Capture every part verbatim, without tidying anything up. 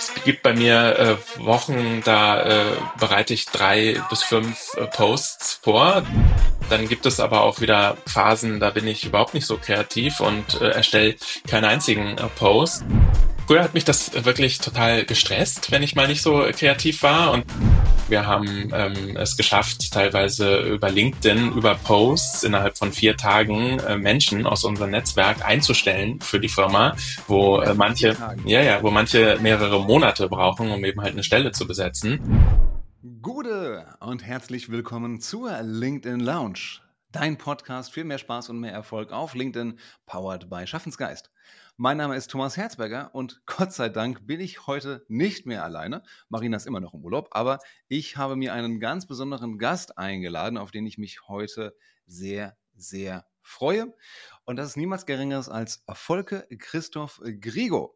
Es gibt bei mir äh, Wochen, da äh, bereite ich drei bis fünf äh, Posts vor. Dann gibt es aber auch wieder Phasen, da bin ich überhaupt nicht so kreativ und äh, erstelle keinen einzigen äh, Post. Früher hat mich das wirklich total gestresst, wenn ich mal nicht so kreativ war. Und wir haben ähm, es geschafft, teilweise über LinkedIn, über Posts innerhalb von vier Tagen äh, Menschen aus unserem Netzwerk einzustellen für die Firma, wo äh, manche, ja, ja, wo manche mehrere Monate brauchen, um eben halt eine Stelle zu besetzen. Gute und herzlich willkommen zur LinkedIn Lounge, dein Podcast für mehr Spaß und mehr Erfolg auf LinkedIn, powered by Schaffensgeist. Mein Name ist Thomas Herzberger und Gott sei Dank bin ich heute nicht mehr alleine. Marina ist immer noch im Urlaub, aber ich habe mir einen ganz besonderen Gast eingeladen, auf den ich mich heute sehr, sehr freue. Und das ist niemals Geringeres als Volker Christoph Grigo.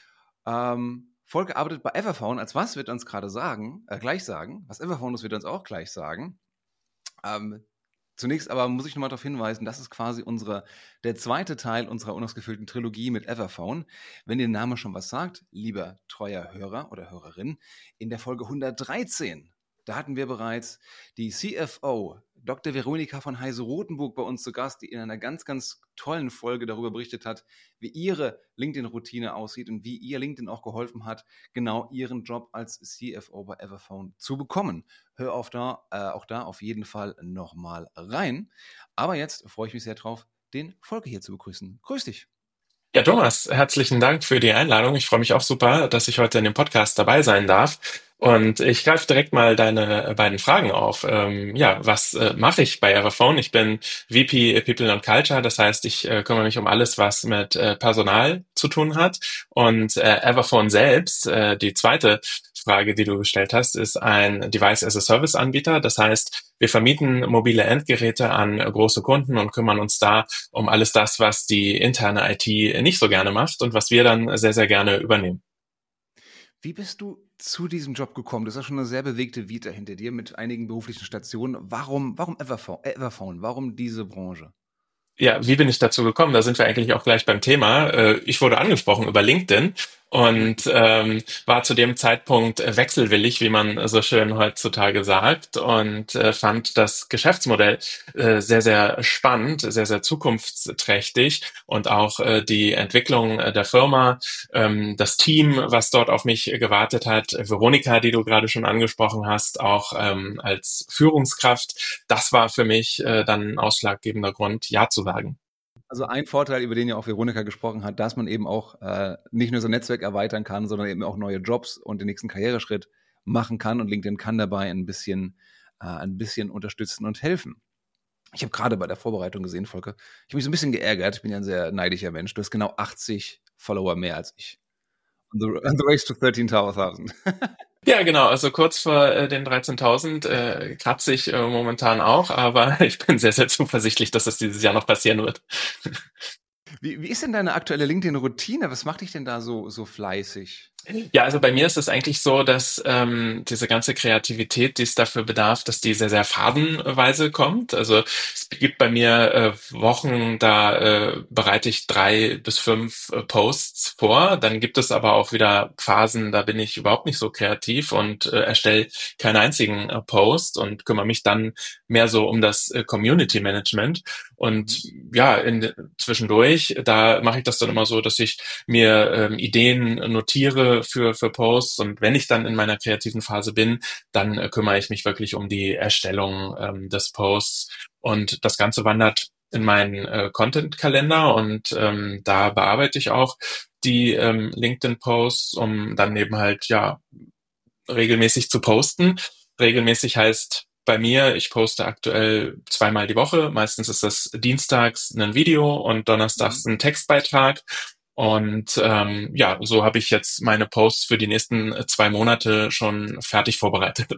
Ähm, Volker arbeitet bei Everphone. Als was wird er uns gerade sagen, äh, gleich sagen? Was Everphone ist, wird er uns auch gleich sagen. Ähm, Zunächst aber muss ich nochmal darauf hinweisen, das ist quasi unsere, der zweite Teil unserer unausgefüllten Trilogie mit Everphone. Wenn dir der Name schon was sagt, lieber treuer Hörer oder Hörerin, in der Folge hundertdreizehn, da hatten wir bereits die C F O, Doktor Veronika von Heise-Rotenburg bei uns zu Gast, die in einer ganz, ganz tollen Folge darüber berichtet hat, wie ihre LinkedIn-Routine aussieht und wie ihr LinkedIn auch geholfen hat, genau ihren Job als C F O bei Everphone zu bekommen. Hör auf da, äh, auch da auf jeden Fall nochmal rein. Aber jetzt freue ich mich sehr drauf, den Volker hier zu begrüßen. Grüß dich. Ja, Thomas, herzlichen Dank für die Einladung. Ich freue mich auch super, dass ich heute in dem Podcast dabei sein darf. Und ich greife direkt mal deine beiden Fragen auf. Ähm, ja, was äh, mache ich bei Everphone? Ich bin V P People and Culture, das heißt, ich äh, kümmere mich um alles, was mit äh, Personal zu tun hat. Und äh, Everphone selbst, äh, die zweite Frage, die du gestellt hast, ist ein Device-as-a-Service-Anbieter. Das heißt, wir vermieten mobile Endgeräte an große Kunden und kümmern uns da um alles das, was die interne I T nicht so gerne macht und was wir dann sehr, sehr gerne übernehmen. Wie bist du zu diesem Job gekommen? Das ist ja schon eine sehr bewegte Vita hinter dir mit einigen beruflichen Stationen. Warum, warum Everphone? Äh, Everphone? Warum diese Branche? Ja, wie bin ich dazu gekommen? Da sind wir eigentlich auch gleich beim Thema. Äh, Ich wurde angesprochen über LinkedIn und ähm, war zu dem Zeitpunkt äh, wechselwillig, wie man so schön heutzutage sagt, und äh, fand das Geschäftsmodell äh, sehr, sehr spannend, sehr, sehr zukunftsträchtig und auch äh, die Entwicklung äh, der Firma, ähm, das Team, was dort auf mich gewartet hat, Veronika, die du gerade schon angesprochen hast, auch ähm, als Führungskraft. Das war für mich äh, dann ein ausschlaggebender Grund, Ja zu sagen. Also ein Vorteil, über den ja auch Veronika gesprochen hat, dass man eben auch äh, nicht nur sein Netzwerk erweitern kann, sondern eben auch neue Jobs und den nächsten Karriereschritt machen kann. Und LinkedIn kann dabei ein bisschen, äh, ein bisschen unterstützen und helfen. Ich habe gerade bei der Vorbereitung gesehen, Volker, ich habe mich so ein bisschen geärgert. Ich bin ja ein sehr neidischer Mensch. Du hast genau achtzig Follower mehr als ich. On the, on the race to thirteen thousand. Ja, genau. Also kurz vor äh, den dreizehntausend äh, kratze ich äh, momentan auch, aber ich bin sehr, sehr zuversichtlich, dass das dieses Jahr noch passieren wird. Wie, wie ist denn deine aktuelle LinkedIn-Routine? Was macht dich denn da so, so fleißig? Ja, also bei mir ist es eigentlich so, dass ähm, diese ganze Kreativität, die es dafür bedarf, dass die sehr, sehr phasenweise kommt. Also es gibt bei mir äh, Wochen, da äh, bereite ich drei bis fünf äh, Posts vor. Dann gibt es aber auch wieder Phasen, da bin ich überhaupt nicht so kreativ und äh, erstelle keinen einzigen äh, Post und kümmere mich dann mehr so um das äh, Community Management. Und ja, in, zwischendurch, da mache ich das dann immer so, dass ich mir ähm, Ideen notiere für für Posts, und wenn ich dann in meiner kreativen Phase bin, dann äh, kümmere ich mich wirklich um die Erstellung ähm, des Posts, und das Ganze wandert in meinen äh, Content-Kalender, und ähm, da bearbeite ich auch die ähm, LinkedIn-Posts, um dann eben halt ja regelmäßig zu posten. Regelmäßig heißt bei mir, ich poste aktuell zweimal die Woche. Meistens ist das dienstags ein Video und donnerstags ein Textbeitrag. Und ähm, ja, so habe ich jetzt meine Posts für die nächsten zwei Monate schon fertig vorbereitet.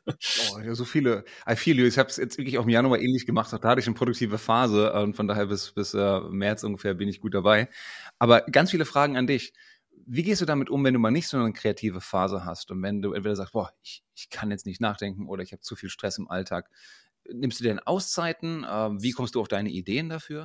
Oh, ja, so viele. I feel you. Ich habe es jetzt wirklich auch im Januar ähnlich gemacht. Auch da hatte ich eine produktive Phase und von daher bis, bis äh, März ungefähr bin ich gut dabei. Aber ganz viele Fragen an dich. Wie gehst du damit um, wenn du mal nicht so eine kreative Phase hast und wenn du entweder sagst, boah, ich, ich kann jetzt nicht nachdenken oder ich habe zu viel Stress im Alltag? Nimmst du dir denn Auszeiten? Ähm, wie kommst du auf deine Ideen dafür?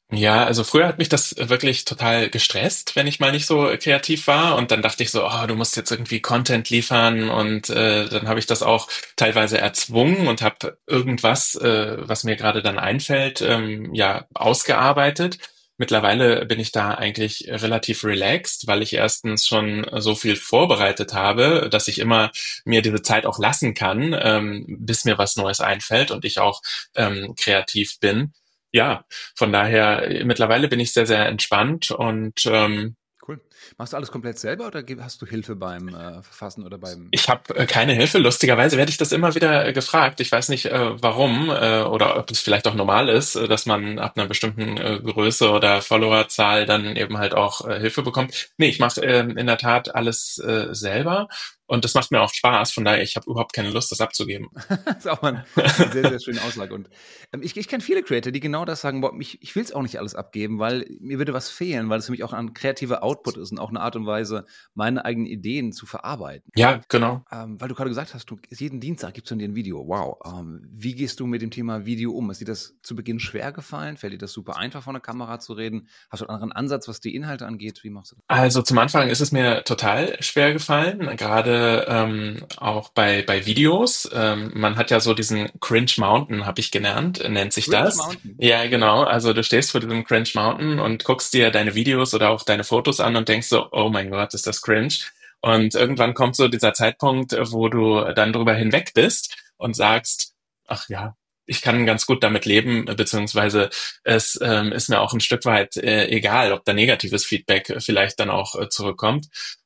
Ja, also früher hat mich das wirklich total gestresst, wenn ich mal nicht so kreativ war. Und dann dachte ich so, oh, du musst jetzt irgendwie Content liefern. Und äh, dann habe ich das auch teilweise erzwungen und habe irgendwas, äh, was mir gerade dann einfällt, ähm, ja, ausgearbeitet. Mittlerweile bin ich da eigentlich relativ relaxed, weil ich erstens schon so viel vorbereitet habe, dass ich immer mir diese Zeit auch lassen kann, ähm, bis mir was Neues einfällt und ich auch ähm, kreativ bin. Ja, von daher, äh, mittlerweile bin ich sehr, sehr entspannt und ähm, Cool. Machst du alles komplett selber oder ge- hast du Hilfe beim äh, Verfassen oder beim... ich habe äh, keine Hilfe. Lustigerweise werde ich das immer wieder äh, gefragt. Ich weiß nicht, äh, warum äh, oder ob es vielleicht auch normal ist, äh, dass man ab einer bestimmten äh, Größe oder Followerzahl dann eben halt auch äh, Hilfe bekommt. Nee, ich mache ähm, in der Tat alles äh, selber und das macht mir auch Spaß. Von daher, ich habe überhaupt keine Lust, das abzugeben. Das ist auch mal ein- eine sehr, sehr schöne Aussage. Und ähm, ich, ich kenne viele Creator, die genau das sagen, boah, mich, ich will es auch nicht alles abgeben, weil mir würde was fehlen, weil es für mich auch ein kreativer Output ist und auch eine Art und Weise, meine eigenen Ideen zu verarbeiten. Ja, genau. Ähm, weil du gerade gesagt hast, du, jeden Dienstag gibt es von dir ein Video. Wow. Ähm, wie gehst du mit dem Thema Video um? Ist dir das zu Beginn schwer gefallen? Fällt dir das super einfach, vor einer Kamera zu reden? Hast du einen anderen Ansatz, was die Inhalte angeht? Wie machst du das? Also zum Anfang ist es mir total schwer gefallen, gerade ähm, auch bei bei Videos. Ähm, man hat ja so diesen Cringe Mountain, habe ich gelernt, nennt sich Cringe das. Mountain. Ja, genau. Also du stehst vor diesem Cringe Mountain und guckst dir deine Videos oder auch deine Fotos an und denkst so, oh mein Gott, ist das cringe. Und irgendwann kommt so dieser Zeitpunkt, wo du dann drüber hinweg bist und sagst, ach ja, ich kann ganz gut damit leben, beziehungsweise es ähm, ist mir auch ein Stück weit äh, egal, ob da negatives Feedback vielleicht dann auch äh, zurückkommt.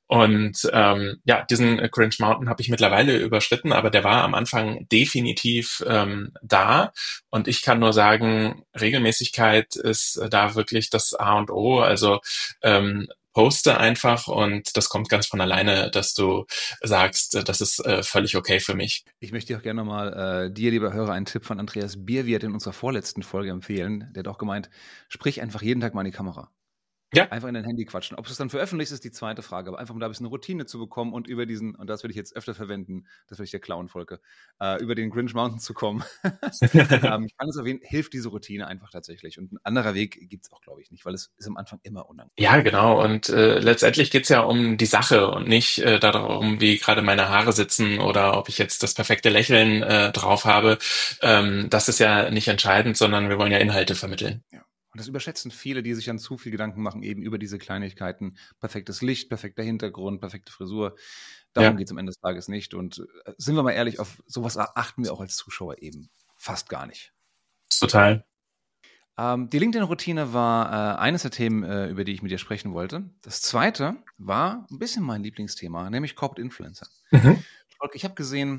Und ähm, ja, diesen äh, Cringe Mountain habe ich mittlerweile überschritten, aber der war am Anfang definitiv ähm, da. Und ich kann nur sagen, Regelmäßigkeit ist äh, da wirklich das A und O. Also ähm, poste einfach und das kommt ganz von alleine, dass du sagst, äh, das ist äh, völlig okay für mich. Ich möchte dir auch gerne mal äh, dir, lieber Hörer, einen Tipp von Andreas Bierwirt in unserer vorletzten Folge empfehlen. Der hat auch gemeint, sprich einfach jeden Tag mal in die Kamera. Ja, Einfach in dein Handy quatschen. Ob du es dann veröffentlichst, ist die zweite Frage. Aber einfach um da ein bisschen Routine zu bekommen und über diesen, und das würde ich jetzt öfter verwenden, das würde ich dir klauen, Volke, äh, über den Grinch Mountain zu kommen. ähm, kann es auf jeden, hilft diese Routine einfach tatsächlich. Und ein anderer Weg gibt es auch, glaube ich, nicht, weil es ist am Anfang immer unangenehm. Ja, genau. Und äh, letztendlich geht's ja um die Sache und nicht äh, darum, wie gerade meine Haare sitzen oder ob ich jetzt das perfekte Lächeln äh, drauf habe. Ähm, das ist ja nicht entscheidend, sondern wir wollen ja Inhalte vermitteln. Ja. Und das überschätzen viele, die sich dann zu viel Gedanken machen, eben über diese Kleinigkeiten. Perfektes Licht, perfekter Hintergrund, perfekte Frisur. Darum Ja, geht es am Ende des Tages nicht. Und äh, sind wir mal ehrlich, auf sowas achten wir auch als Zuschauer eben fast gar nicht. total. Ähm, die LinkedIn-Routine war äh, eines der Themen, äh, über die ich mit dir sprechen wollte. Das zweite war ein bisschen mein Lieblingsthema, nämlich Corporate Influencer. Mhm. Ich habe gesehen,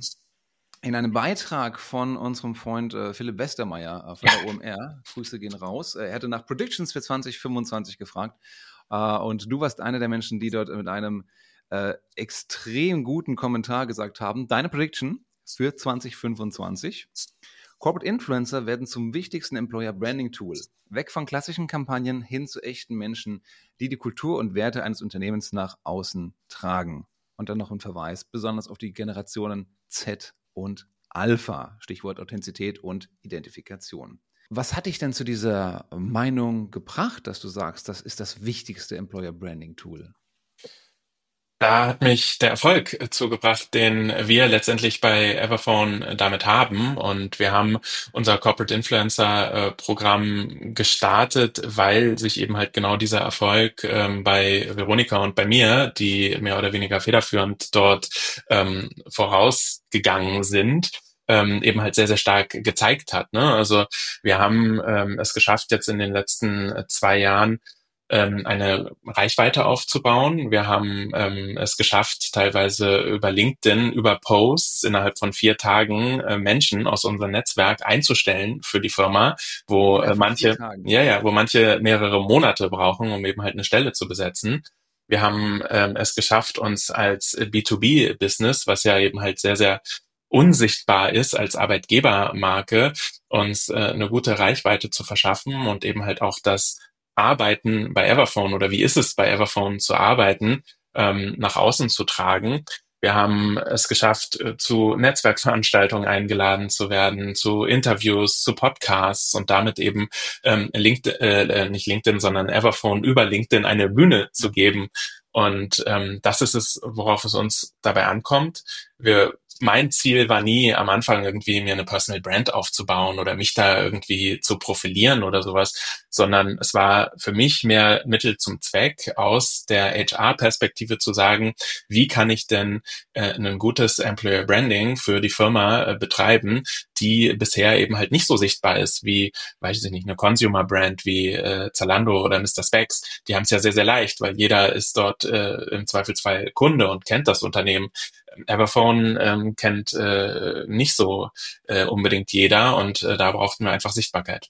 in einem Beitrag von unserem Freund äh, Philipp Westermeier äh, von der O M R, Grüße gehen raus, äh, er hatte nach Predictions für zwanzig fünfundzwanzig gefragt äh, und du warst einer der Menschen, die dort mit einem äh, extrem guten Kommentar gesagt haben, deine Prediction für zwanzig fünfundzwanzig: Corporate Influencer werden zum wichtigsten Employer Branding Tool. Weg von klassischen Kampagnen hin zu echten Menschen, die die Kultur und Werte eines Unternehmens nach außen tragen. Und dann noch ein Verweis, besonders auf die Generationen Z und Alpha, Stichwort Authentizität und Identifikation. Was hat dich denn zu dieser Meinung gebracht, dass du sagst, das ist das wichtigste Employer Branding Tool? Da hat mich der Erfolg äh, zugebracht, den wir letztendlich bei Everphone äh, damit haben. Und wir haben unser Corporate Influencer äh, Programm gestartet, weil sich eben halt genau dieser Erfolg ähm, bei Veronika und bei mir, die mehr oder weniger federführend dort ähm, vorausgegangen sind, ähm, eben halt sehr, sehr stark gezeigt hat. Ne? Also wir haben ähm, es geschafft, jetzt in den letzten äh, zwei Jahren ähm, eine Reichweite aufzubauen. Wir haben ähm, es geschafft, teilweise über LinkedIn, über Posts innerhalb von vier Tagen äh, Menschen aus unserem Netzwerk einzustellen für die Firma, wo äh, Innerhalb von vier manche, Tagen. ja, ja, wo manche mehrere Monate brauchen, um eben halt eine Stelle zu besetzen. Wir haben ähm, es geschafft, uns als B zwei B-Business, was ja eben halt sehr, sehr unsichtbar ist als Arbeitgebermarke, uns äh, eine gute Reichweite zu verschaffen und eben halt auch das Arbeiten bei Everphone oder wie ist es bei Everphone zu arbeiten, ähm, nach außen zu tragen. Wir haben es geschafft, äh, zu Netzwerkveranstaltungen eingeladen zu werden, zu Interviews, zu Podcasts und damit eben ähm, LinkedIn, äh, nicht LinkedIn, sondern Everphone über LinkedIn eine Bühne zu geben. Und ähm, das ist es, worauf es uns dabei ankommt. Wir Mein Ziel war nie am Anfang irgendwie mir eine Personal Brand aufzubauen oder mich da irgendwie zu profilieren oder sowas, sondern es war für mich mehr Mittel zum Zweck, aus der H R-Perspektive zu sagen, wie kann ich denn äh, ein gutes Employer Branding für die Firma äh, betreiben, die bisher eben halt nicht so sichtbar ist wie, weiß ich nicht, eine Consumer Brand wie äh, Zalando oder Mister Spex. Die haben es ja sehr, sehr leicht, weil jeder ist dort äh, im Zweifelsfall Kunde und kennt das Unternehmen. Everphone ähm, kennt äh, nicht so äh, unbedingt jeder und äh, da brauchten wir einfach Sichtbarkeit.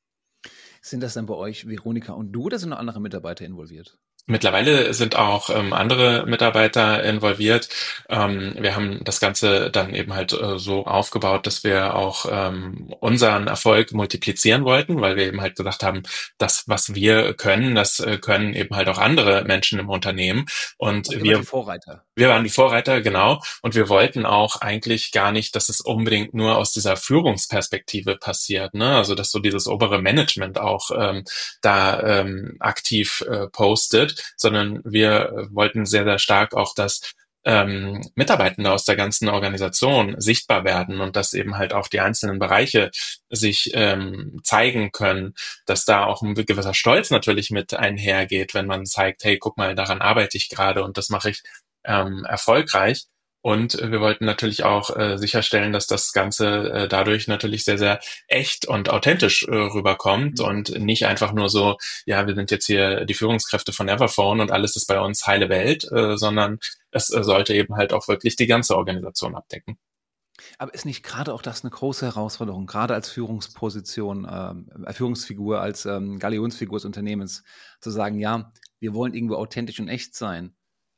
Sind das dann bei euch Veronika und du oder sind noch andere Mitarbeiter involviert? Mittlerweile sind auch ähm, andere Mitarbeiter involviert. Ähm, wir haben das Ganze dann eben halt äh, so aufgebaut, dass wir auch ähm, unseren Erfolg multiplizieren wollten, weil wir eben halt gesagt haben, das, was wir können, das äh, können eben halt auch andere Menschen im Unternehmen. Und Und ihr wart die wir Vorreiter. Wir waren die Vorreiter, genau. Und wir wollten auch eigentlich gar nicht, dass es unbedingt nur aus dieser Führungsperspektive passiert, ne? Also, dass so dieses obere Management auch ähm, da ähm, aktiv äh, postet, sondern wir äh, wollten sehr, sehr stark auch, dass ähm, Mitarbeitende aus der ganzen Organisation sichtbar werden und dass eben halt auch die einzelnen Bereiche sich ähm, zeigen können, dass da auch ein gewisser Stolz natürlich mit einhergeht, wenn man zeigt, hey, guck mal, daran arbeite ich gerade und das mache ich ähm, erfolgreich. Und äh, wir wollten natürlich auch äh, sicherstellen, dass das Ganze äh, dadurch natürlich sehr, sehr echt und authentisch äh, rüberkommt Mhm. und nicht einfach nur so, ja, wir sind jetzt hier die Führungskräfte von Everphone und alles ist bei uns heile Welt, äh, sondern es äh, sollte eben halt auch wirklich die ganze Organisation abdecken. Aber ist nicht gerade auch das eine große Herausforderung, gerade als Führungsposition, ähm, äh, Führungsfigur, als ähm, Galionsfigur des Unternehmens, zu sagen, ja, wir wollen irgendwo authentisch und echt sein.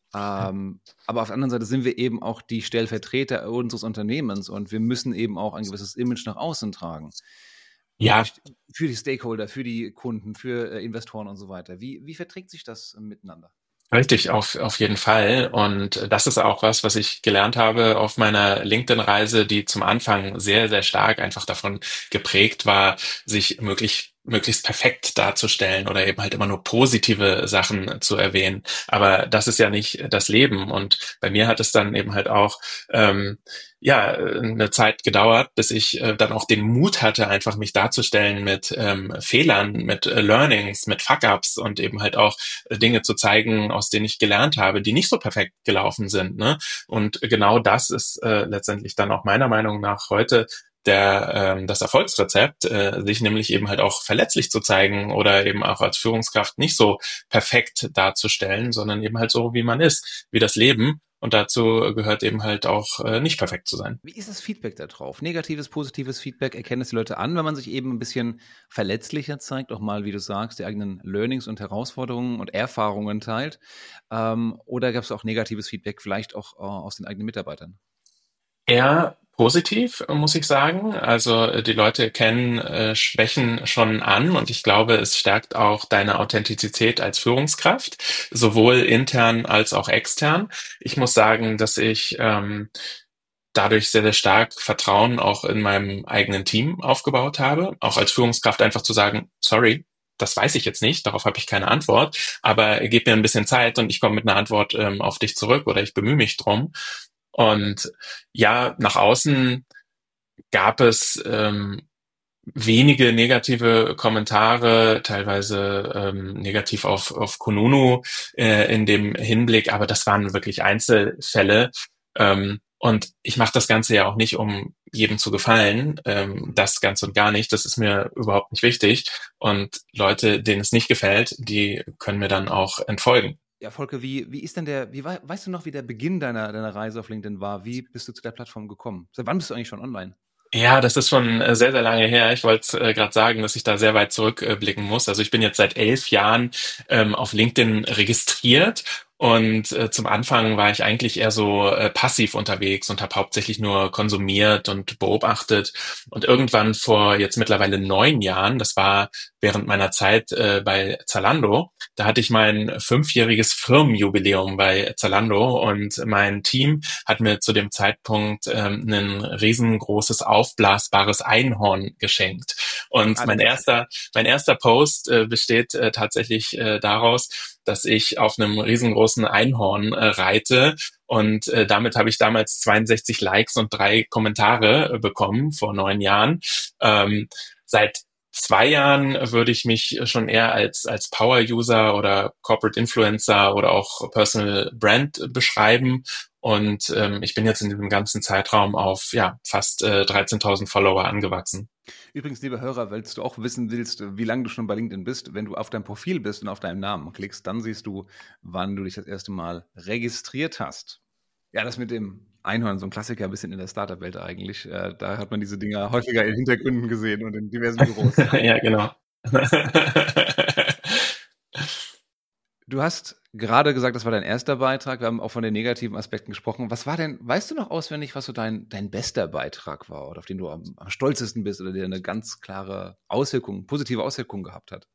Ähm, aber auf der anderen Seite sind wir eben auch die Stellvertreter unseres Unternehmens und wir müssen eben auch ein gewisses Image nach außen tragen. Ja, Für die Stakeholder, für die Kunden, für äh, Investoren und so weiter. Wie, wie verträgt sich das äh, miteinander? richtig, auf, auf jeden Fall. Und das ist auch was, was ich gelernt habe auf meiner LinkedIn-Reise, die zum Anfang sehr, sehr stark einfach davon geprägt war, sich möglich, möglichst perfekt darzustellen oder eben halt immer nur positive Sachen zu erwähnen. Aber das ist ja nicht das Leben. Und bei mir hat es dann eben halt auch ähm, ja eine Zeit gedauert, bis ich äh, dann auch den Mut hatte, einfach mich darzustellen mit ähm, Fehlern, mit äh, Learnings, mit Fuck-ups und eben halt auch Dinge zu zeigen, aus denen ich gelernt habe, die nicht so perfekt gelaufen sind. Ne? Und genau das ist äh, letztendlich dann auch meiner Meinung nach heute der ähm, das Erfolgsrezept, äh, sich nämlich eben halt auch verletzlich zu zeigen oder eben auch als Führungskraft nicht so perfekt darzustellen, sondern eben halt so, wie man ist, wie das Leben. Und dazu gehört eben halt auch äh, nicht perfekt zu sein. Wie ist das Feedback da drauf? Negatives, positives Feedback, erkennen es die Leute an, wenn man sich eben ein bisschen verletzlicher zeigt, auch mal, wie du sagst, die eigenen Learnings und Herausforderungen und Erfahrungen teilt? Ähm, oder gab es auch negatives Feedback, vielleicht auch äh, aus den eigenen Mitarbeitern? Eher positiv, muss ich sagen. Also äh, die Leute kennen äh, Schwächen schon an und ich glaube, es stärkt auch deine Authentizität als Führungskraft, sowohl intern als auch extern. Ich muss sagen, dass ich ähm, dadurch sehr, sehr stark Vertrauen auch in meinem eigenen Team aufgebaut habe, auch als Führungskraft einfach zu sagen, sorry, das weiß ich jetzt nicht, darauf habe ich keine Antwort, aber gib mir ein bisschen Zeit und ich komme mit einer Antwort ähm, auf dich zurück oder ich bemühe mich drum. Und ja, nach außen gab es ähm, wenige negative Kommentare, teilweise ähm, negativ auf, auf Kununu äh, in dem Hinblick, aber das waren wirklich Einzelfälle. Ähm, und ich mache das Ganze ja auch nicht, um jedem zu gefallen, ähm, das ganz und gar nicht. Das ist mir überhaupt nicht wichtig. Und Leute, denen es nicht gefällt, die können mir dann auch entfolgen. Ja, Volker, wie, wie ist denn der, wie wei- weißt du noch, wie der Beginn deiner, deiner Reise auf LinkedIn war? Wie bist du zu der Plattform gekommen? Seit wann bist du eigentlich schon online? Ja, das ist schon äh, sehr, sehr lange her. Ich wollte äh, gerade sagen, dass ich da sehr weit zurückblicken muss. Also ich bin jetzt seit elf Jahren ähm, auf LinkedIn registriert Und äh, zum Anfang war ich eigentlich eher so äh, passiv unterwegs und habe hauptsächlich nur konsumiert und beobachtet. Und irgendwann vor jetzt mittlerweile neun Jahren, das war während meiner Zeit äh, bei Zalando, da hatte ich mein fünfjähriges Firmenjubiläum bei Zalando und mein Team hat mir zu dem Zeitpunkt ähm, ein riesengroßes aufblasbares Einhorn geschenkt. Und Ah, der mein Klassiker. erster, mein erster Post äh, besteht äh, tatsächlich äh, daraus, dass ich auf einem riesengroßen Einhorn äh, reite. Und äh, damit habe ich damals zweiundsechzig Likes und drei Kommentare äh, bekommen vor neun Jahren. Ähm, seit zwei Jahren würde ich mich schon eher als, als Power-User oder Corporate Influencer oder auch Personal Brand beschreiben. Und ähm, ich bin jetzt in diesem ganzen Zeitraum auf ja fast äh, dreizehntausend Follower angewachsen. Übrigens, lieber Hörer, wenn du auch wissen willst, wie lange du schon bei LinkedIn bist, wenn du auf dein Profil bist und auf deinen Namen klickst, dann siehst du, wann du dich das erste Mal registriert hast. Ja, das mit dem Einhorn, so ein Klassiker, ein bisschen in der Startup-Welt eigentlich. Äh, da hat man diese Dinger häufiger in Hintergründen gesehen und in diversen Büros. Ja, genau. Du hast gerade gesagt, das war dein erster Beitrag. Wir haben auch von den negativen Aspekten gesprochen. Was war denn, weißt du noch auswendig, was so dein, dein bester Beitrag war oder auf den du am, am stolzesten bist oder der eine ganz klare Auswirkung, positive Auswirkung gehabt hat?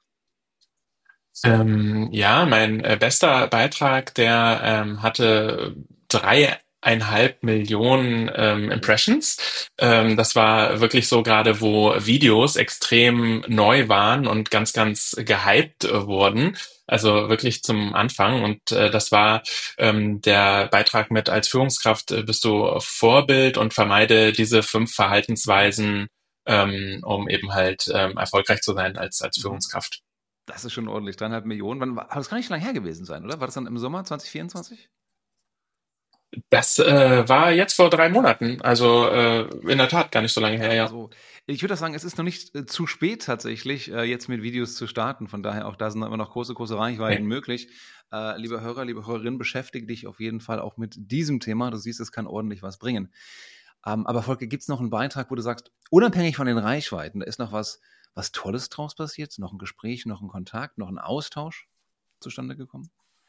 Ähm, ja, mein äh, bester Beitrag, der ähm, hatte dreieinhalb Millionen ähm, Impressions. Ähm, das war wirklich so gerade, wo Videos extrem neu waren und ganz, ganz gehypt äh, wurden. Also wirklich zum Anfang. Und äh, das war ähm, der Beitrag mit als Führungskraft äh, bist du Vorbild und vermeide diese fünf Verhaltensweisen, ähm, um eben halt ähm, erfolgreich zu sein als, als Mhm. Führungskraft. Das ist schon ordentlich, dreieinhalb Millionen. Wann war, das kann nicht so lange her gewesen sein, oder? War das dann im Sommer zwanzig vierundzwanzig? Das äh, war jetzt vor drei Monaten, also äh, in der Tat gar nicht so lange her, Ja, ja. also ich würde sagen, es ist noch nicht äh, zu spät tatsächlich, äh, jetzt mit Videos zu starten. Von daher auch da sind immer noch große, große Reichweiten Nee. möglich. Äh, lieber Hörer, liebe Hörerin, beschäftige dich auf jeden Fall auch mit diesem Thema. Du siehst, es kann ordentlich was bringen. Ähm, aber Volker, gibt es noch einen Beitrag, wo du sagst, unabhängig von den Reichweiten, da ist noch was, was Tolles draus passiert? Noch ein Gespräch, noch ein Kontakt, noch ein Austausch zustande gekommen?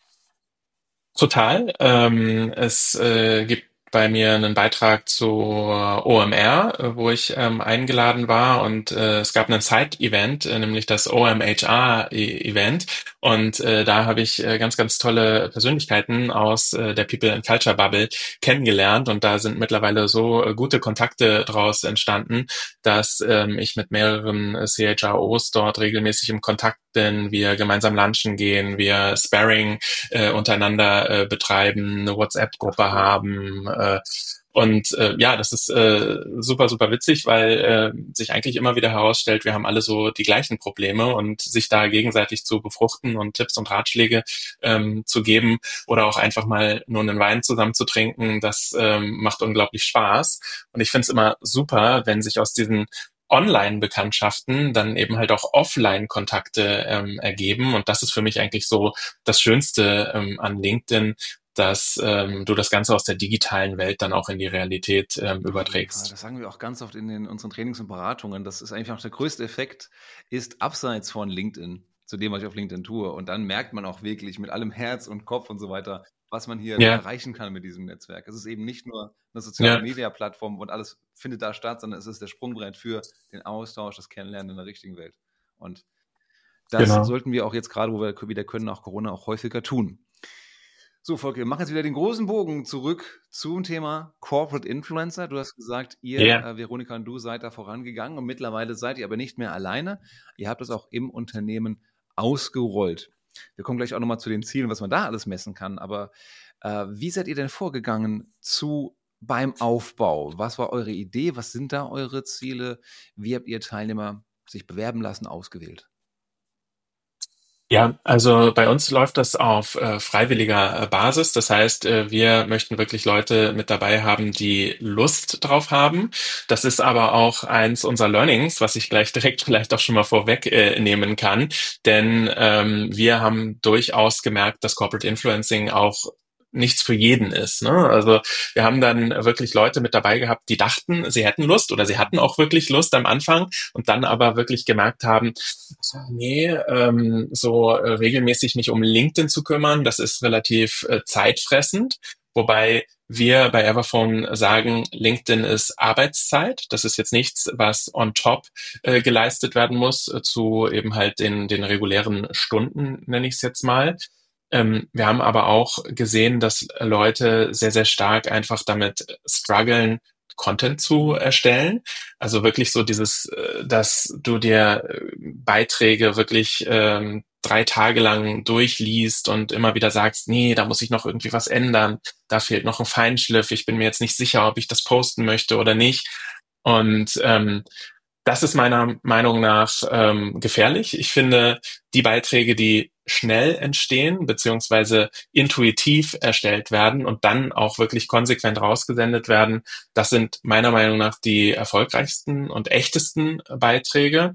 Total. Ähm, es äh, gibt bei mir einen Beitrag zu O M R, äh, wo ich ähm, eingeladen war und äh, es gab einen Side-Event, äh, nämlich das O M H R-Event und äh, da habe ich äh, ganz, ganz tolle Persönlichkeiten aus äh, der People and Culture Bubble kennengelernt und da sind mittlerweile so äh, gute Kontakte draus entstanden, dass ähm, ich mit mehreren äh, C H R Os dort regelmäßig im Kontakt bin, wir gemeinsam lunchen gehen, wir Sparring äh, untereinander äh, betreiben, eine Ach, WhatsApp-Gruppe cool. haben. Äh, und äh, ja, das ist äh, super, super witzig, weil äh, sich eigentlich immer wieder herausstellt, wir haben alle so die gleichen Probleme und sich da gegenseitig zu befruchten und Tipps und Ratschläge ähm, zu geben oder auch einfach mal nur einen Wein zusammen zu trinken, das ähm, macht unglaublich Spaß. Und ich finde es immer super, wenn sich aus diesen Online-Bekanntschaften dann eben halt auch Offline-Kontakte ähm, ergeben. Und das ist für mich eigentlich so das Schönste ähm, an LinkedIn, dass ähm, du das Ganze aus der digitalen Welt dann auch in die Realität ähm, Auf jeden Fall. überträgst. Das sagen wir auch ganz oft in den, unseren Trainings und Beratungen. Das ist eigentlich auch der größte Effekt, ist abseits von LinkedIn, zu dem, was ich auf LinkedIn tue. Und dann merkt man auch wirklich mit allem Herz und Kopf und so weiter, was man hier Ja, erreichen kann mit diesem Netzwerk. Es ist eben nicht nur eine soziale ja, Media-Plattform und alles findet da statt, sondern es ist der Sprungbrett für den Austausch, das Kennenlernen in der richtigen Welt. Und das genau. sollten wir auch jetzt gerade, wo wir wieder können, nach Corona auch häufiger tun. So, Volker, wir machen jetzt wieder den großen Bogen zurück zum Thema Corporate Influencer. Du hast gesagt, ihr, Ja. äh, Veronika und du, seid da vorangegangen und mittlerweile seid ihr aber nicht mehr alleine. Ihr habt das auch im Unternehmen ausgerollt. Wir kommen gleich auch nochmal zu den Zielen, was man da alles messen kann. Aber äh, wie seid ihr denn vorgegangen zu beim Aufbau? Was war eure Idee? Was sind da eure Ziele? Wie habt ihr Teilnehmer sich bewerben lassen, ausgewählt? Ja, also bei uns läuft das auf äh, freiwilliger äh, Basis. Das heißt, äh, wir möchten wirklich Leute mit dabei haben, die Lust drauf haben. Das ist aber auch eins unserer Learnings, was ich gleich direkt vielleicht auch schon mal vorweg äh, nehmen kann. Denn ähm, wir haben durchaus gemerkt, dass Corporate Influencing auch nichts für jeden ist. Ne? Also wir haben dann wirklich Leute mit dabei gehabt, die dachten, sie hätten Lust oder sie hatten auch wirklich Lust am Anfang und dann aber wirklich gemerkt haben, nee, ähm, so äh, regelmäßig mich um LinkedIn zu kümmern, das ist relativ äh, zeitfressend. Wobei wir bei Everphone sagen, LinkedIn ist Arbeitszeit. Das ist jetzt nichts, was on top äh, geleistet werden muss äh, zu eben halt den, den regulären Stunden, nenne ich es jetzt mal. Ähm, wir haben aber auch gesehen, dass Leute sehr, sehr stark einfach damit strugglen, Content zu erstellen. Also wirklich so dieses, äh, dass du dir äh, Beiträge wirklich ähm, drei Tage lang durchliest und immer wieder sagst, nee, da muss ich noch irgendwie was ändern, da fehlt noch ein Feinschliff, ich bin mir jetzt nicht sicher, ob ich das posten möchte oder nicht. Und ähm, das ist meiner Meinung nach ähm, gefährlich. Ich finde, die Beiträge, die schnell entstehen, beziehungsweise intuitiv erstellt werden und dann auch wirklich konsequent rausgesendet werden, das sind meiner Meinung nach die erfolgreichsten und echtesten Beiträge.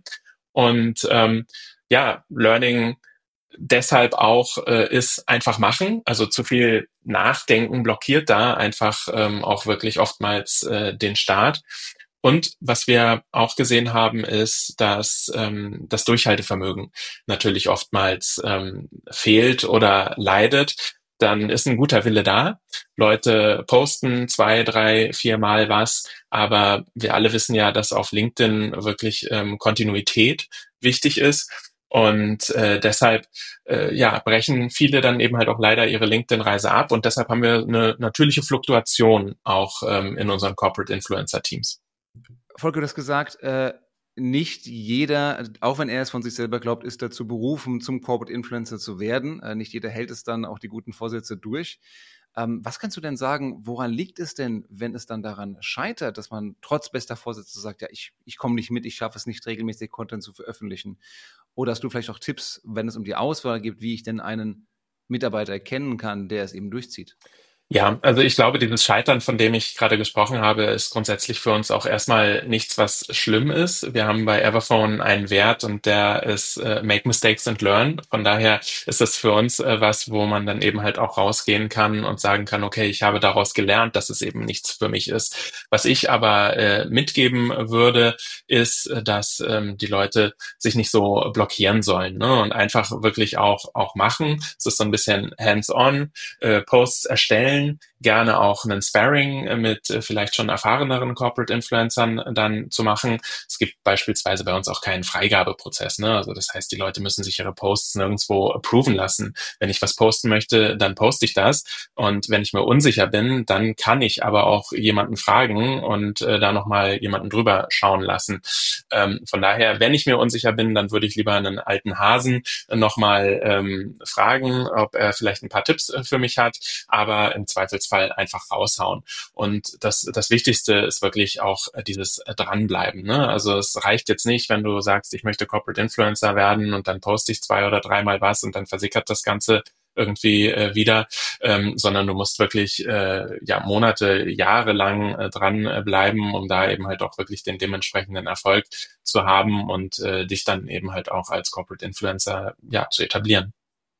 Und ähm, ja, Learning deshalb auch äh, ist einfach machen. Also zu viel Nachdenken blockiert da einfach ähm, auch wirklich oftmals äh, den Start. Und was wir auch gesehen haben, ist, dass ähm, das Durchhaltevermögen natürlich oftmals ähm, fehlt oder leidet. Dann ist ein guter Wille da. Leute posten zwei, drei, viermal was, aber wir alle wissen ja, dass auf LinkedIn wirklich ähm, Kontinuität wichtig ist. Und äh, deshalb äh, ja, brechen viele dann eben halt auch leider ihre LinkedIn-Reise ab. Und deshalb haben wir eine natürliche Fluktuation auch ähm, in unseren Corporate Influencer-Teams. Volker, du hast gesagt, äh, nicht jeder, auch wenn er es von sich selber glaubt, ist dazu berufen, zum Corporate Influencer zu werden. Äh, nicht jeder hält es dann auch die guten Vorsätze durch. Ähm, was kannst du denn sagen, woran liegt es denn, wenn es dann daran scheitert, dass man trotz bester Vorsätze sagt, ja, ich, ich komme nicht mit, ich schaffe es nicht, regelmäßig Content zu veröffentlichen? Oder hast du vielleicht auch Tipps, wenn es um die Auswahl geht, wie ich denn einen Mitarbeiter erkennen kann, der es eben durchzieht? Ja, also ich glaube, dieses Scheitern, von dem ich gerade gesprochen habe, ist grundsätzlich für uns auch erstmal nichts, was schlimm ist. Wir haben bei Everphone einen Wert und der ist äh, Make Mistakes and Learn. Von daher ist das für uns äh, was, wo man dann eben halt auch rausgehen kann und sagen kann, okay, ich habe daraus gelernt, dass es eben nichts für mich ist. Was ich aber äh, mitgeben würde, ist, äh, dass ähm, die Leute sich nicht so blockieren sollen, ne? Und einfach wirklich auch auch machen. Es ist so ein bisschen hands-on, äh, Posts erstellen, gerne auch einen Sparring mit äh, vielleicht schon erfahreneren Corporate Influencern dann zu machen. Es gibt beispielsweise bei uns auch keinen Freigabeprozess, ne? Also das heißt, die Leute müssen sich ihre Posts nirgendwo approven lassen. Wenn ich was posten möchte, dann poste ich das. Und wenn ich mir unsicher bin, dann kann ich aber auch jemanden fragen und äh, da nochmal jemanden drüber schauen lassen. Ähm, von daher, wenn ich mir unsicher bin, dann würde ich lieber einen alten Hasen nochmal ähm, fragen, ob er vielleicht ein paar Tipps äh, für mich hat. Aber im Zweifelsfall einfach raushauen. Und das, das Wichtigste ist wirklich auch dieses Dranbleiben. Ne? Also es reicht jetzt nicht, wenn du sagst, ich möchte Corporate Influencer werden und dann poste ich zwei oder dreimal was und dann versickert das Ganze irgendwie äh, wieder, ähm, sondern du musst wirklich äh, ja Monate, Jahre lang äh, dran äh, bleiben, um da eben halt auch wirklich den dementsprechenden Erfolg zu haben und äh, dich dann eben halt auch als Corporate Influencer ja zu etablieren.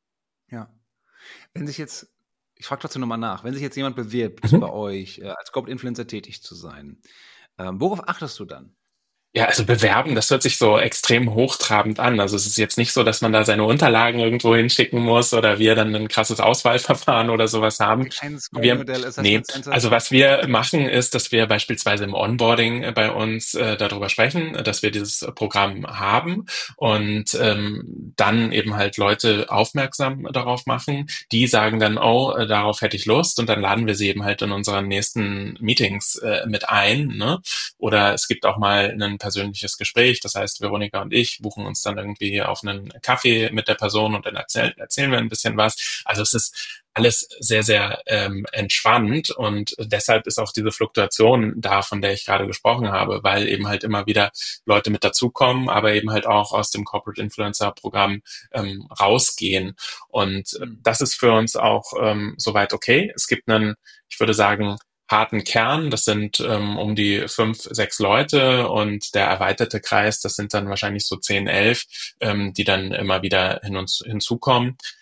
Ja. Wenn sich jetzt, ich frage trotzdem nochmal nach, wenn sich jetzt jemand bewirbt, Mhm. bei euch äh, als Corporate Influencer tätig zu sein, ähm, worauf achtest du dann? Ja, also bewerben, das hört sich so extrem hochtrabend an. Also es ist jetzt nicht so, dass man da seine Unterlagen irgendwo hinschicken muss oder wir dann ein krasses Auswahlverfahren oder sowas haben. Kein Wir, Scoring-Modell, nee, Assessment Center? also was wir machen, ist, dass wir beispielsweise im Onboarding äh, bei uns äh, darüber sprechen, äh, dass wir dieses Programm haben und ähm, dann eben halt Leute aufmerksam darauf machen. Die sagen dann, oh, äh, darauf hätte ich Lust und dann laden wir sie eben halt in unseren nächsten Meetings äh, mit ein, ne? Oder es gibt auch mal einen persönliches Gespräch. Das heißt, Veronika und ich buchen uns dann irgendwie auf einen Kaffee mit der Person und dann erzählen, erzählen wir ein bisschen was. Also es ist alles sehr, sehr ähm, entspannt und deshalb ist auch diese Fluktuation da, von der ich gerade gesprochen habe, weil eben halt immer wieder Leute mit dazukommen, aber eben halt auch aus dem Corporate Influencer Programm ähm, rausgehen. Und Hm. das ist für uns auch ähm, soweit okay. Es gibt einen, ich würde sagen, harten Kern, das sind ähm, um die fünf, sechs Leute und der erweiterte Kreis, das sind dann wahrscheinlich so zehn, elf, ähm, die dann immer wieder hin und, hinzukommen.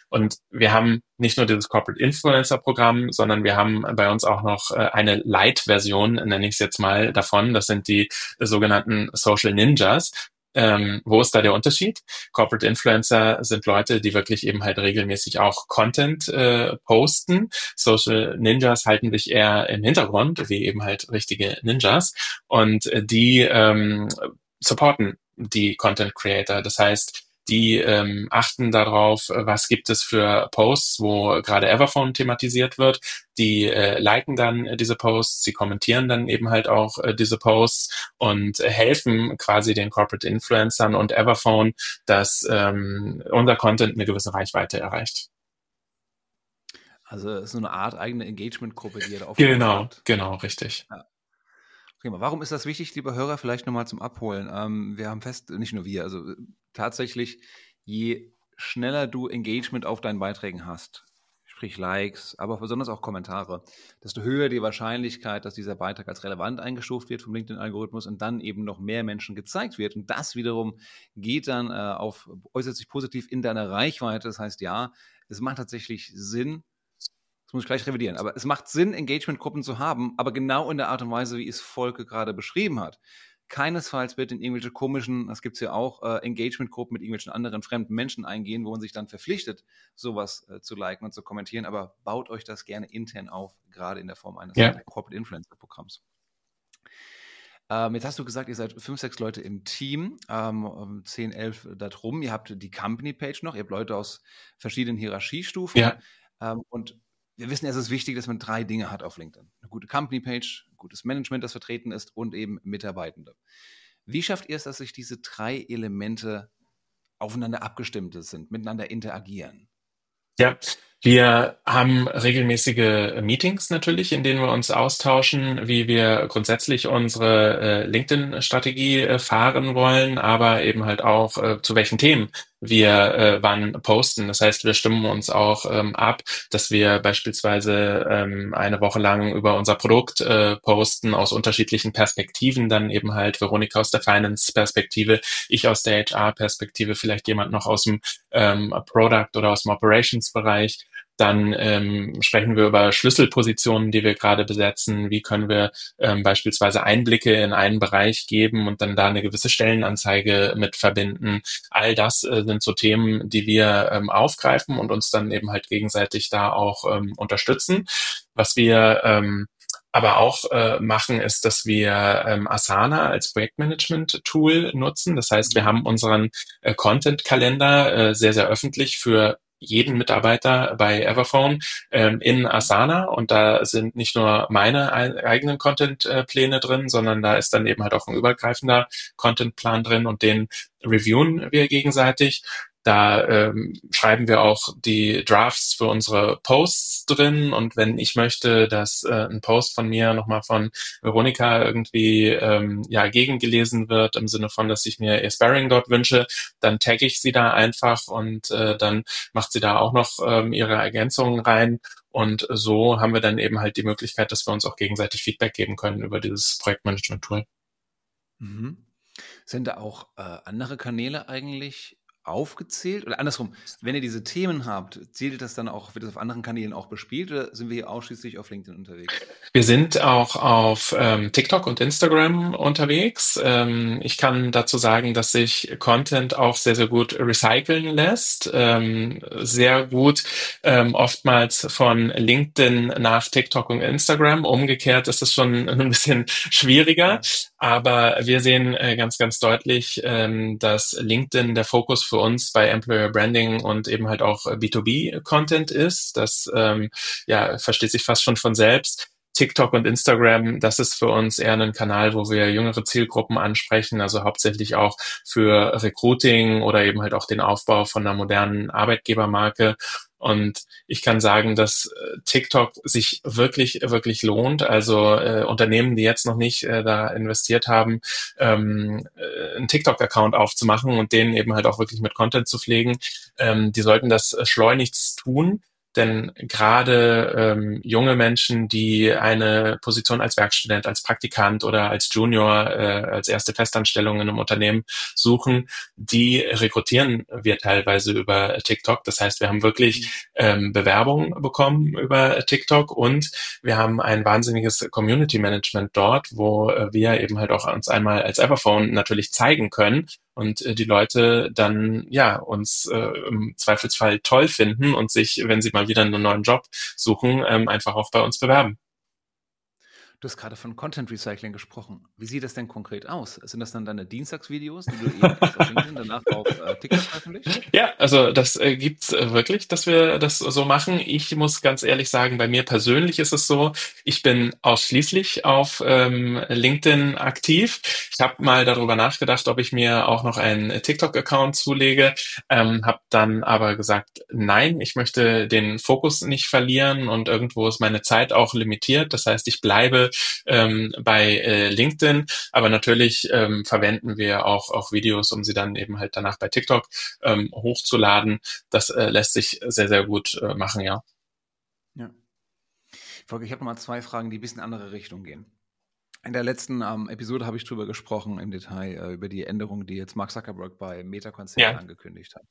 Und wir haben nicht nur dieses Corporate Influencer Programm, sondern wir haben bei uns auch noch äh, eine Light-Version, nenne ich es jetzt mal, davon. Das sind die äh, sogenannten Social Ninjas. Ähm, wo ist da der Unterschied? Corporate Influencer sind Leute, die wirklich eben halt regelmäßig auch Content äh, posten. Social Ninjas halten sich eher im Hintergrund, wie eben halt richtige Ninjas. Und äh, die ähm, supporten die Content Creator. Das heißt, die ähm, achten darauf, was gibt es für Posts, wo gerade Everphone thematisiert wird. Die äh, liken dann äh, diese Posts, sie kommentieren dann eben halt auch äh, diese Posts und äh, helfen quasi den Corporate Influencern und Everphone, dass ähm, unser Content eine gewisse Reichweite erreicht. Also es ist so eine Art eigene Engagement-Gruppe, die ihr da aufgebaut Genau, habt. genau, richtig. Ja. Prima. Warum ist das wichtig, lieber Hörer? Vielleicht nochmal zum Abholen. Ähm, wir haben fest, nicht nur wir, also äh, tatsächlich, je schneller du Engagement auf deinen Beiträgen hast, sprich Likes, aber besonders auch Kommentare, desto höher die Wahrscheinlichkeit, dass dieser Beitrag als relevant eingestuft wird vom LinkedIn-Algorithmus und dann eben noch mehr Menschen gezeigt wird. Und das wiederum geht dann äh, auf, äußert sich positiv in deiner Reichweite. Das heißt, ja, es macht tatsächlich Sinn. Das muss ich gleich revidieren. Aber es macht Sinn, Engagement-Gruppen zu haben, aber genau in der Art und Weise, wie es Volke gerade beschrieben hat. Keinesfalls wird in irgendwelche komischen, das gibt es ja auch, äh, Engagement-Gruppen mit irgendwelchen anderen fremden Menschen eingehen, wo man sich dann verpflichtet, sowas äh, zu liken und zu kommentieren. Aber baut euch das gerne intern auf, gerade in der Form eines Ja. Corporate Influencer-Programms. Ähm, jetzt hast du gesagt, ihr seid fünf, sechs Leute im Team, ähm, zehn, elf da drum. Ihr habt die Company-Page noch, ihr habt Leute aus verschiedenen Hierarchiestufen. Ja. Ähm, und wir wissen, es ist wichtig, dass man drei Dinge hat auf LinkedIn. Eine gute Company-Page, ein gutes Management, das vertreten ist und eben Mitarbeitende. Wie schafft ihr es, dass sich diese drei Elemente aufeinander abgestimmt sind, miteinander interagieren? Ja, wir haben regelmäßige Meetings natürlich, in denen wir uns austauschen, wie wir grundsätzlich unsere äh, LinkedIn-Strategie äh, fahren wollen, aber eben halt auch äh, zu welchen Themen wir äh, wann posten. Das heißt, wir stimmen uns auch ähm, ab, dass wir beispielsweise ähm, eine Woche lang über unser Produkt äh, posten aus unterschiedlichen Perspektiven, dann eben halt Veronika aus der Finance-Perspektive, ich aus der H R-Perspektive, vielleicht jemand noch aus dem ähm, Product oder aus dem Operations-Bereich. Dann ähm, sprechen wir über Schlüsselpositionen, die wir gerade besetzen. Wie können wir ähm, beispielsweise Einblicke in einen Bereich geben und dann da eine gewisse Stellenanzeige mit verbinden. All das äh, sind so Themen, die wir ähm, aufgreifen und uns dann eben halt gegenseitig da auch ähm, unterstützen. Was wir ähm, aber auch äh, machen, ist, dass wir ähm, Asana als Projektmanagement-Tool nutzen. Das heißt, wir haben unseren äh, Content-Kalender äh, sehr, sehr öffentlich für jeden Mitarbeiter bei Everphone ähm, in Asana und da sind nicht nur meine ein, eigenen Content-Pläne drin, sondern da ist dann eben halt auch ein übergreifender Content-Plan drin und den reviewen wir gegenseitig. Da ähm, schreiben wir auch die Drafts für unsere Posts drin und wenn ich möchte, dass äh, ein Post von mir nochmal von Veronika irgendwie ähm, ja gegengelesen wird, im Sinne von, dass ich mir ihr Sparring dort wünsche, dann tagge ich sie da einfach und äh, dann macht sie da auch noch ähm, ihre Ergänzungen rein. Und so haben wir dann eben halt die Möglichkeit, dass wir uns auch gegenseitig Feedback geben können über dieses Projektmanagement-Tool. Mhm. Sind da auch äh, andere Kanäle eigentlich aufgezählt? Oder andersrum, wenn ihr diese Themen habt, zählt das dann auch, wird das auf anderen Kanälen auch bespielt oder sind wir hier ausschließlich auf LinkedIn unterwegs? Wir sind auch auf ähm, TikTok und Instagram unterwegs. Ähm, ich kann dazu sagen, dass sich Content auch sehr, sehr gut recyceln lässt. Ähm, sehr gut ähm, oftmals von LinkedIn nach TikTok und Instagram. Umgekehrt ist es schon ein bisschen schwieriger. Aber wir sehen äh, ganz, ganz deutlich, ähm, dass LinkedIn der Fokus für uns bei Employer Branding und eben halt auch B zwei B Content ist. Das ähm, ja, versteht sich fast schon von selbst. TikTok und Instagram, das ist für uns eher ein Kanal, wo wir jüngere Zielgruppen ansprechen, also hauptsächlich auch für Recruiting oder eben halt auch den Aufbau von einer modernen Arbeitgebermarke. Und ich kann sagen, dass äh, TikTok sich wirklich, wirklich lohnt. Also äh, Unternehmen, die jetzt noch nicht äh, da investiert haben, ähm, äh, einen TikTok-Account aufzumachen und den eben halt auch wirklich mit Content zu pflegen, ähm, die sollten das äh, schleunigst tun. denn gerade ähm, junge Menschen, die eine Position als Werkstudent, als Praktikant oder als Junior, äh, als erste Festanstellung in einem Unternehmen suchen, die rekrutieren wir teilweise über TikTok. Das heißt, wir haben wirklich ähm, Bewerbungen bekommen über TikTok und wir haben ein wahnsinniges Community Management dort, wo äh, wir eben halt auch uns einmal als Everphone natürlich zeigen können und äh, die Leute dann ja uns äh, im Zweifelsfall toll finden und sich, wenn sie mal wieder einen neuen Job suchen, ähm, einfach auch bei uns bewerben. Du hast gerade von Content Recycling gesprochen. Wie sieht das denn konkret aus? Sind das dann deine Dienstagsvideos, die du eben erst auf LinkedIn, danach auf äh, TikTok veröffentlichst? Ja, also das äh, gibt's äh, wirklich, dass wir das so machen. Ich muss ganz ehrlich sagen, bei mir persönlich ist es so, ich bin ausschließlich auf ähm, LinkedIn aktiv. Ich habe mal darüber nachgedacht, ob ich mir auch noch einen TikTok-Account zulege, ähm, habe dann aber gesagt, nein, ich möchte den Fokus nicht verlieren und irgendwo ist meine Zeit auch limitiert. Das heißt, ich bleibe ähm, bei äh, LinkedIn, aber natürlich ähm, verwenden wir auch, auch Videos, um sie dann eben halt danach bei TikTok ähm, hochzuladen. Das äh, lässt sich sehr, sehr gut äh, machen, ja. Ja. Volker, ich habe noch mal zwei Fragen, die ein bisschen in eine andere Richtung gehen. In der letzten ähm, Episode habe ich darüber gesprochen im Detail, äh, über die Änderungen, die jetzt Mark Zuckerberg bei Meta-Konzernen Ja. angekündigt hat.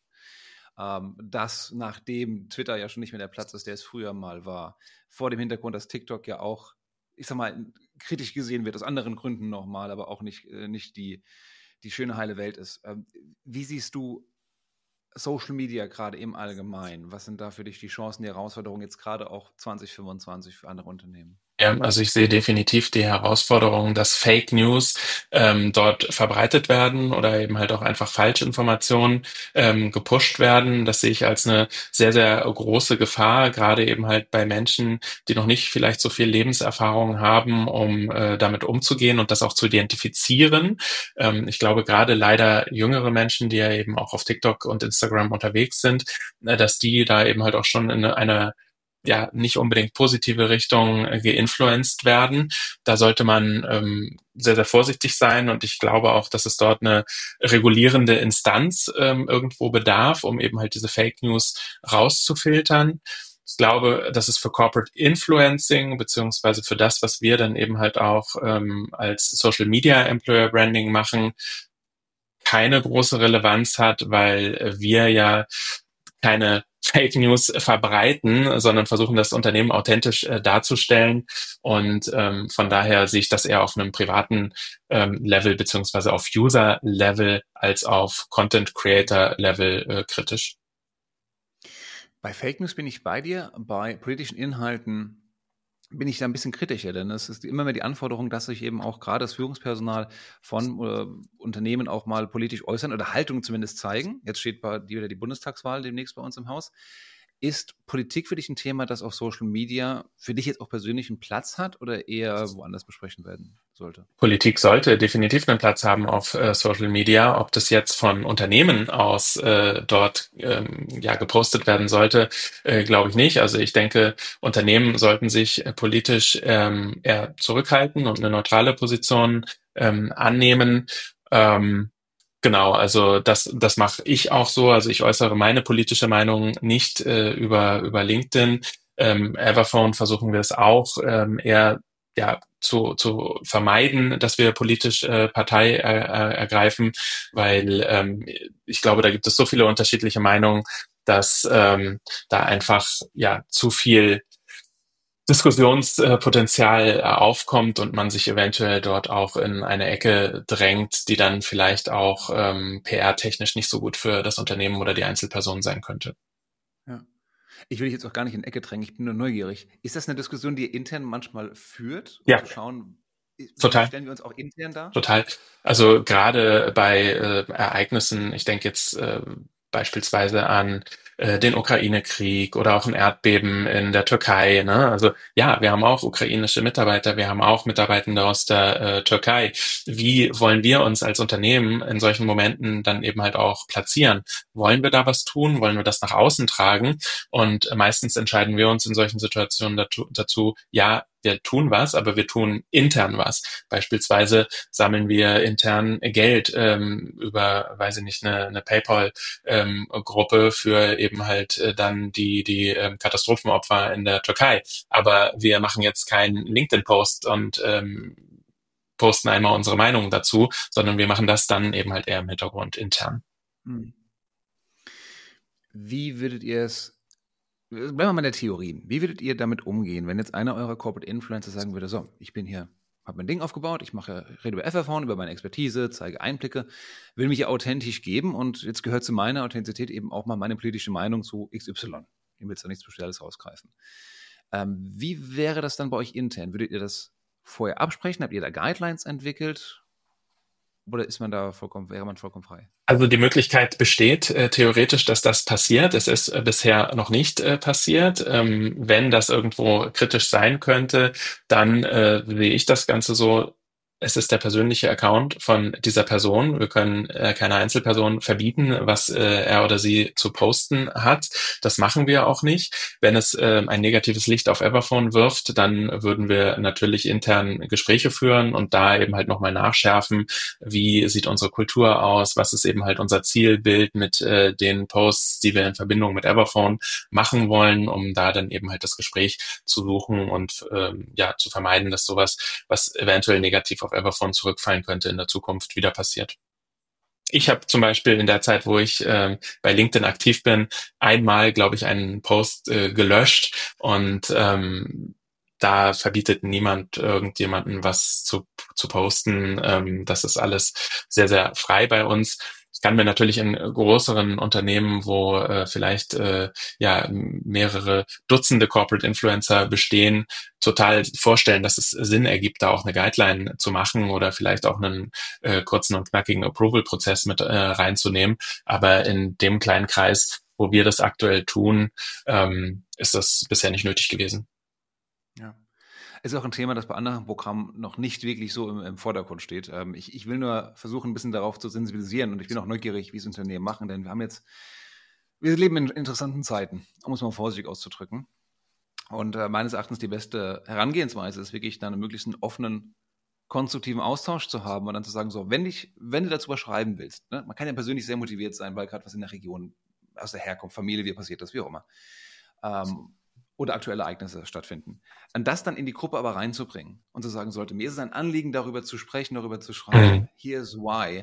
Ähm, dass nachdem Twitter ja schon nicht mehr der Platz ist, der es früher mal war, vor dem Hintergrund, dass TikTok ja auch, ich sag mal, kritisch gesehen wird, aus anderen Gründen nochmal, aber auch nicht, äh, nicht die, die schöne heile Welt ist. Ähm, wie siehst du Social Media gerade im Allgemeinen? Was sind da für dich die Chancen, die Herausforderungen jetzt gerade auch zwanzig fünfundzwanzig für andere Unternehmen? Ja, also ich sehe definitiv die Herausforderung, dass Fake News ähm, dort verbreitet werden oder eben halt auch einfach Falschinformationen ähm, gepusht werden. Das sehe ich als eine sehr, sehr große Gefahr, gerade eben halt bei Menschen, die noch nicht vielleicht so viel Lebenserfahrung haben, um äh, damit umzugehen und das auch zu identifizieren. Ähm, ich glaube, gerade leider jüngere Menschen, die ja eben auch auf TikTok und Instagram unterwegs sind, äh, dass die da eben halt auch schon in einer ja nicht unbedingt positive Richtung äh, geinfluenced werden. Da sollte man ähm, sehr, sehr vorsichtig sein und ich glaube auch, dass es dort eine regulierende Instanz ähm, irgendwo bedarf, um eben halt diese Fake News rauszufiltern. Ich glaube, dass es für Corporate Influencing beziehungsweise für das, was wir dann eben halt auch ähm, als Social Media Employer Branding machen, keine große Relevanz hat, weil äh, wir ja keine Fake News verbreiten, sondern versuchen, das Unternehmen authentisch äh, darzustellen. Und ähm, von daher sehe ich das eher auf einem privaten ähm, Level beziehungsweise auf User-Level als auf Content-Creator-Level äh, kritisch. Bei Fake News bin ich bei dir. Bei politischen Inhalten bin ich da ein bisschen kritischer, denn es ist immer mehr die Anforderung, dass sich eben auch gerade das Führungspersonal von äh, Unternehmen auch mal politisch äußern oder Haltung zumindest zeigen. Jetzt steht bei dir wieder die Bundestagswahl demnächst bei uns im Haus. Ist Politik für dich ein Thema, das auf Social Media für dich jetzt auch persönlich einen Platz hat oder eher woanders besprechen werden sollte? Politik sollte definitiv einen Platz haben auf äh, Social Media. Ob das jetzt von Unternehmen aus äh, dort ähm, ja gepostet werden sollte, äh, glaube ich nicht. Also ich denke, Unternehmen sollten sich äh, politisch ähm, eher zurückhalten und eine neutrale Position ähm, annehmen. Ähm, Genau, also das, das mache ich auch so. Also ich äußere meine politische Meinung nicht äh, über, über LinkedIn. Ähm, Everphone versuchen wir es auch ähm, eher ja, zu, zu vermeiden, dass wir politisch äh, Partei äh, äh, ergreifen, weil ähm, ich glaube, da gibt es so viele unterschiedliche Meinungen, dass ähm, da einfach ja zu viel Diskussionspotenzial aufkommt und man sich eventuell dort auch in eine Ecke drängt, die dann vielleicht auch ähm, P R-technisch nicht so gut für das Unternehmen oder die Einzelperson sein könnte. Ja. Ich will dich jetzt auch gar nicht in die Ecke drängen, ich bin nur neugierig. Ist das eine Diskussion, die ihr intern manchmal führt, um Ja, zu schauen, wie total. stellen wir uns auch intern dar? Total. Also gerade bei äh, Ereignissen, ich denke jetzt äh, beispielsweise an äh, den Ukraine-Krieg oder auch ein Erdbeben in der Türkei. Ne? Also ja, wir haben auch ukrainische Mitarbeiter, wir haben auch Mitarbeitende aus der äh, Türkei. Wie wollen wir uns als Unternehmen in solchen Momenten dann eben halt auch platzieren? Wollen wir da was tun? Wollen wir das nach außen tragen? Und meistens entscheiden wir uns in solchen Situationen dazu, dazu ja, wir tun was, aber wir tun intern was. Beispielsweise sammeln wir intern Geld ähm, über, weiß ich nicht, eine, eine PayPal-Gruppe ähm, für eben halt äh, dann die die ähm, Katastrophenopfer in der Türkei. Aber wir machen jetzt keinen LinkedIn-Post und ähm, posten einmal unsere Meinung dazu, sondern wir machen das dann eben halt eher im Hintergrund intern. Hm. Wie würdet ihr es, bleiben wir mal in der Theorie, wie würdet ihr damit umgehen, wenn jetzt einer eurer Corporate Influencer sagen würde, so, ich bin hier, habe mein Ding aufgebaut, ich mache, rede über F R V, über meine Expertise, zeige Einblicke, will mich hier authentisch geben und jetzt gehört zu meiner Authentizität eben auch mal meine politische Meinung zu X Y. Ich will jetzt da nichts Spezielles rausgreifen. Ähm, wie wäre das dann bei euch intern? Würdet ihr das vorher absprechen? Habt ihr da Guidelines entwickelt? Oder ist man da vollkommen, wäre man vollkommen frei? Also die Möglichkeit besteht äh, theoretisch, dass das passiert. Es ist äh, bisher noch nicht äh, passiert. Ähm, wenn das irgendwo kritisch sein könnte, dann äh, sehe ich das Ganze so. Es ist der persönliche Account von dieser Person. Wir können äh, keine Einzelperson verbieten, was äh, er oder sie zu posten hat. Das machen wir auch nicht. Wenn es äh, ein negatives Licht auf Everphone wirft, dann würden wir natürlich intern Gespräche führen und da eben halt nochmal nachschärfen, wie sieht unsere Kultur aus, was ist eben halt unser Zielbild mit äh, den Posts, die wir in Verbindung mit Everphone machen wollen, um da dann eben halt das Gespräch zu suchen und ähm, ja zu vermeiden, dass sowas, was eventuell negativ auf Everphone zurückfallen könnte, in der Zukunft wieder passiert. Ich habe zum Beispiel in der Zeit, wo ich äh, bei LinkedIn aktiv bin, einmal, glaube ich, einen Post äh, gelöscht und ähm, da verbietet niemand irgendjemanden was zu, zu posten. Ähm, das ist alles sehr, sehr frei bei uns. Ich kann mir natürlich in größeren Unternehmen, wo äh, vielleicht äh, ja mehrere Dutzende Corporate Influencer bestehen, total vorstellen, dass es Sinn ergibt, da auch eine Guideline zu machen oder vielleicht auch einen äh, kurzen und knackigen Approval-Prozess mit äh, reinzunehmen. Aber in dem kleinen Kreis, wo wir das aktuell tun, ähm, ist das bisher nicht nötig gewesen. Ja. Ist auch ein Thema, das bei anderen Programmen noch nicht wirklich so im, im Vordergrund steht. Ähm, ich, ich will nur versuchen, ein bisschen darauf zu sensibilisieren und ich bin auch neugierig, wie es Unternehmen machen, denn wir haben jetzt, wir leben in interessanten Zeiten, um es mal vorsichtig auszudrücken. Und äh, meines Erachtens die beste Herangehensweise ist wirklich, dann einen möglichst offenen, konstruktiven Austausch zu haben und dann zu sagen, so, wenn, ich, wenn du dazu was schreiben willst, ne, man kann ja persönlich sehr motiviert sein, weil gerade was in der Region, aus der Herkunft, Familie, wie passiert das, wie auch immer. Ähm, oder aktuelle Ereignisse stattfinden. Und das dann in die Gruppe aber reinzubringen und zu sagen sollte, mir ist es ein Anliegen, darüber zu sprechen, darüber zu schreiben, Mhm. here's why.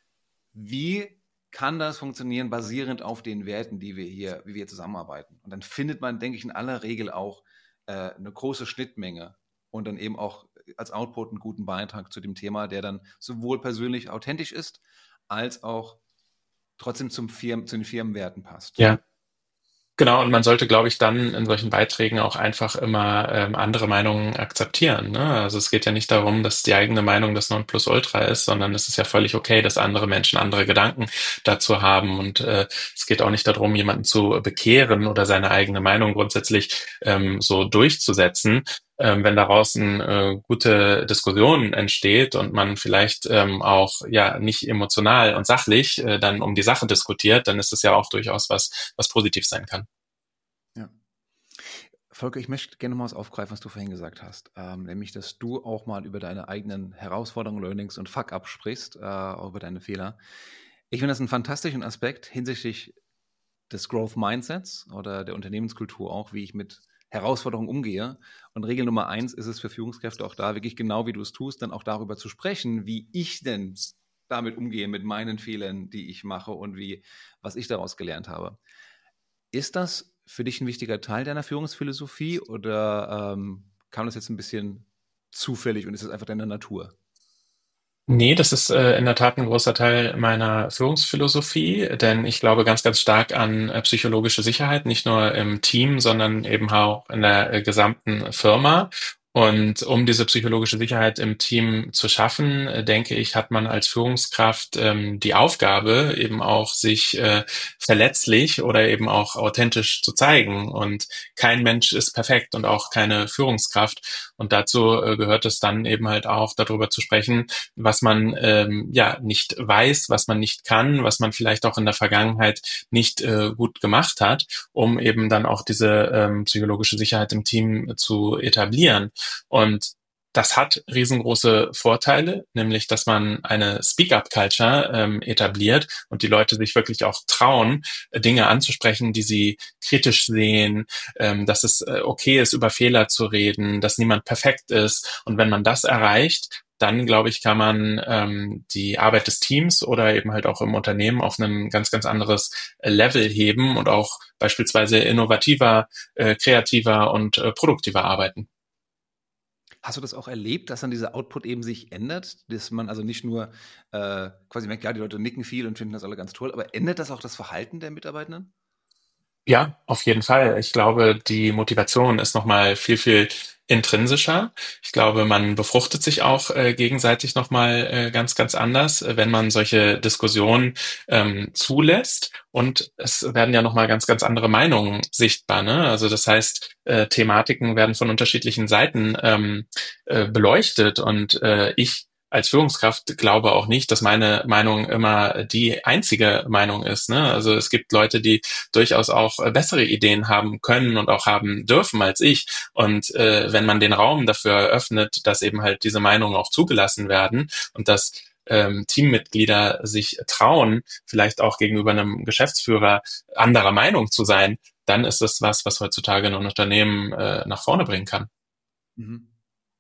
Wie kann das funktionieren, basierend auf den Werten, die wir hier, wie wir zusammenarbeiten? Und dann findet man, denke ich, in aller Regel auch äh, eine große Schnittmenge und dann eben auch als Output einen guten Beitrag zu dem Thema, der dann sowohl persönlich authentisch ist, als auch trotzdem zum Firmen, zu den Firmenwerten passt. Ja. Genau, und man sollte, glaube ich, dann in solchen Beiträgen auch einfach immer ähm, andere Meinungen akzeptieren. Ne? Also es geht ja nicht darum, dass die eigene Meinung das Nonplusultra ist, sondern es ist ja völlig okay, dass andere Menschen andere Gedanken dazu haben. Und äh, es geht auch nicht darum, jemanden zu bekehren oder seine eigene Meinung grundsätzlich ähm, so durchzusetzen. Ähm, wenn daraus eine äh, gute Diskussion entsteht und man vielleicht ähm, auch ja nicht emotional und sachlich äh, dann um die Sache diskutiert, dann ist es ja auch durchaus was, was positiv sein kann. Ja. Volker, ich möchte gerne mal was aufgreifen, was du vorhin gesagt hast, ähm, nämlich, dass du auch mal über deine eigenen Herausforderungen, Learnings und Fuck-Up sprichst, äh, auch über deine Fehler. Ich finde das einen fantastischen Aspekt hinsichtlich des Growth Mindsets oder der Unternehmenskultur auch, wie ich mit Herausforderungen umgehe. Und Regel Nummer eins ist es für Führungskräfte auch da, wirklich genau wie du es tust, dann auch darüber zu sprechen, wie ich denn damit umgehe, mit meinen Fehlern, die ich mache und wie, was ich daraus gelernt habe. Ist das für dich ein wichtiger Teil deiner Führungsphilosophie oder ähm, kam das jetzt ein bisschen zufällig und ist es einfach deine Natur? Nee, das ist äh, in der Tat ein großer Teil meiner Führungsphilosophie, denn ich glaube ganz, ganz stark an äh, psychologische Sicherheit, nicht nur im Team, sondern eben auch in der äh, gesamten Firma. Und um diese psychologische Sicherheit im Team zu schaffen, äh, denke ich, hat man als Führungskraft ähm, die Aufgabe, eben auch sich äh, verletzlich oder eben auch authentisch zu zeigen. Und kein Mensch ist perfekt und auch keine Führungskraft. Und dazu äh, gehört es dann eben halt auch darüber zu sprechen, was man ähm, ja nicht weiß, was man nicht kann, was man vielleicht auch in der Vergangenheit nicht äh, gut gemacht hat, um eben dann auch diese ähm, psychologische Sicherheit im Team zu etablieren. Und Das hat riesengroße Vorteile, nämlich dass man eine Speak-up-Culture ähm, etabliert und die Leute sich wirklich auch trauen, Dinge anzusprechen, die sie kritisch sehen, ähm, dass es äh, okay ist, über Fehler zu reden, dass niemand perfekt ist. Und wenn man das erreicht, dann, glaube ich, kann man ähm, die Arbeit des Teams oder eben halt auch im Unternehmen auf ein ganz, ganz anderes äh, Level heben und auch beispielsweise innovativer, äh, kreativer und äh, produktiver arbeiten. Hast du das auch erlebt, dass dann dieser Output eben sich ändert, dass man also nicht nur äh, quasi merkt, ja, die Leute nicken viel und finden das alle ganz toll, aber ändert das auch das Verhalten der Mitarbeitenden? Ja, auf jeden Fall. Ich glaube, die Motivation ist nochmal viel, viel intrinsischer. Ich glaube, man befruchtet sich auch äh, gegenseitig nochmal äh, ganz, ganz anders, äh, wenn man solche Diskussionen ähm, zulässt. Und es werden ja nochmal ganz, ganz andere Meinungen sichtbar. Ne? Also das heißt, äh, Thematiken werden von unterschiedlichen Seiten ähm, äh, beleuchtet. Und äh, ich als Führungskraft glaube auch nicht, dass meine Meinung immer die einzige Meinung ist. Ne? Also es gibt Leute, die durchaus auch äh, bessere Ideen haben können und auch haben dürfen als ich. Und äh, wenn man den Raum dafür eröffnet, dass eben halt diese Meinungen auch zugelassen werden und dass ähm, Teammitglieder sich trauen, vielleicht auch gegenüber einem Geschäftsführer anderer Meinung zu sein, dann ist das was, was heutzutage ein Unternehmen äh, nach vorne bringen kann. Mhm.